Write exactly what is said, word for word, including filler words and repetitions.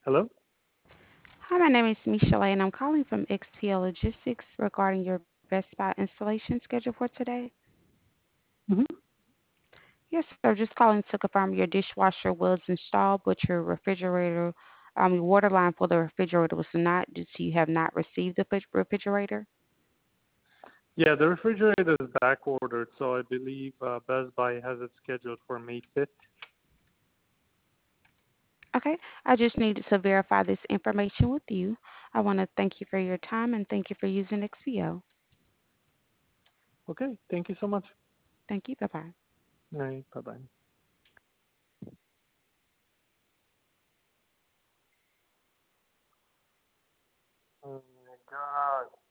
Hello? Hi, my name is Michelle, and I'm calling from X P L Logistics regarding your Best Buy installation schedule for today. Hmm. Yes, sir. Just calling to confirm your dishwasher was installed, but your refrigerator, um, your water line for the refrigerator was not, due to you have not received the fridge- refrigerator. Yeah, the refrigerator is back ordered, so I believe uh, Best Buy has it scheduled for May fifth. Okay. I just needed to verify this information with you. I want to thank you for your time and thank you for using X P O. Okay, thank you so much. Thank you. Bye bye. All right, bye-bye. Oh my God.